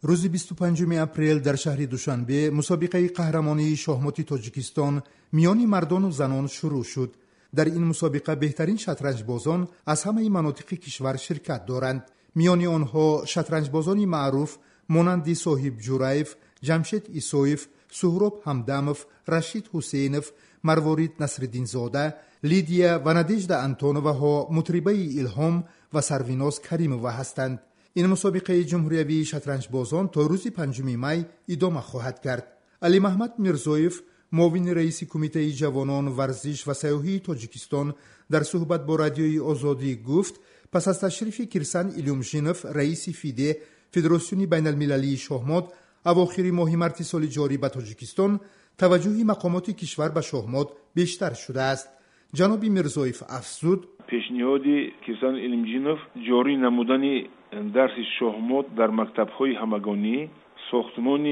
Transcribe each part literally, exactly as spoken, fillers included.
روز بیست و پنجم اپریل در شهر دوشنبه مسابقه قهرمانی شاهمات تاجیکستان میان مردان و زنان شروع شد. در این مسابقه بهترین شطرنج بازان از همه مناطق کشور شرکت دارند. میان آنها شطرنج بازانی معروف مانند صاحب جورایف، جمشید ایسویف، سهراب همدموف، رشید حسینوف، مروارید نصرالدین زاده، لیدیا و نادژدا انتونووا ها مطربه الهام و سرویناز کریمووا هستند. این مسابقه جمهوری شطرنج بازان تا روز پنجم می ادامه خواهد کرد. علی محمد میرزویف، معاون رئیس کمیته جوانان ورزش و سیاحی تاجیکستان، در صحبت با رادیوی آزادی گفت پس از تشریف کیرسان ایلیومژینوف رئیس فیده فدراسیون بین المللی شاهمات اواخر ماه مارس سال جاری به تاجیکستان، توجه مقامات کشور به شاهمات بیشتر شده است. جناب میرزویف افزود پیشنهاد کیرسان ایلیومژینوف جاری نمودن درس شاهمات در مکتب‌های همگانی، ساختمان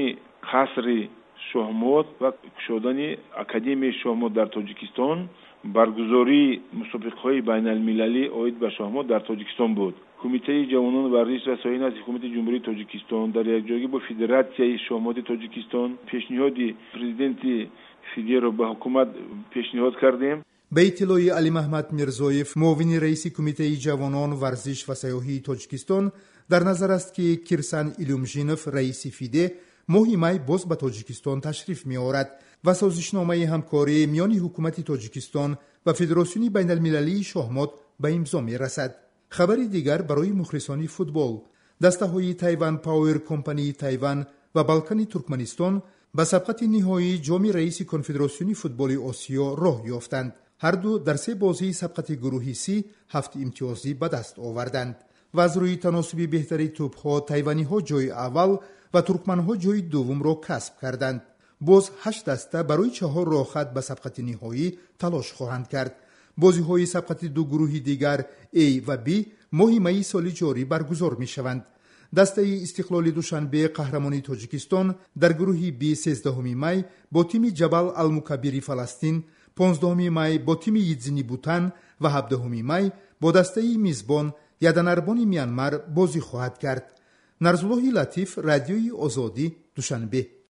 قصر شاهمات و گشودن اکادمی شاهمات در تاجیکستان، برگزاری مسابقه‌های بین المللی عاید به شاهمات در تاجیکستان بود. کمیته جوانان ورزش و سیاحت از حکومت جمهوری تاجیکستان در یکجایی با فدراسیون شاهمات تاجیکستان پیشنهاد پرزیدنت فیده را به حکومت پیشنهاد کردیم. به اطلاع علی محمد میرزویف، معاون رئیس کمیته جوانان ورزش و سیاحی تاجیکستان، در نظر است که کیرسان ایلیومژینوف رئیس فیده ماه می باز به تاجیکستان تشریف می آورد و سازشنامه همکاری میان حکومت تاجیکستان و فدراسیون بین المللی شاهمات به امضا می رسد. خبری دیگر برای مخلصان فوتبال، دسته های تایوان پاور کمپانی تایوان و بالکان ترکمنستان به سبقت نهایی جام رئیس کنفدراسیون فوتبال آسیا راه یافتند. هر دو در سه بازی سبقت گروهی سی هفت امتیازی به دست آوردند و از روی تناسب بهتری توپ‌ها تایوانی ها جای اول و ترکمن ها جای دوم را کسب کردند. باز هشت دسته برای چهار راه خط به سبقت نهایی تلاش خواهند کرد. بازی های سبقت دو گروهی دیگر A و B ماه می سال جاری برگزار می شوند. دسته استقلال دوشنبه قهرمانی تاجیکستان در گروه B سیزدهم می با تیم جبل المکبری فلسطین، پانزدهم می با تیم یدزینی بوتان و هفدهم می با دسته میزبان یدنربان میانمار بازی خواهد کرد. نرزالله لطیف، رادیوی آزادی، دوشنبه.